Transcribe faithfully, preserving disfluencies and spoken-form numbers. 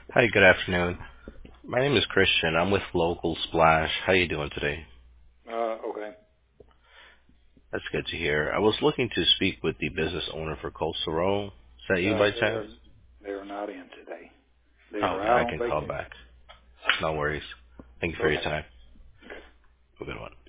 Hi, good afternoon. My name is Christian. I'm with Local Splash. How you doing today? Uh, okay. That's good to hear. I was looking to speak with the business owner for Coastal Row. Is that you Uh, by they chance? are they are not in today. They Oh, are okay, out I on can call vacation. back. No worries. Thank you for your Okay. time. Have a good one.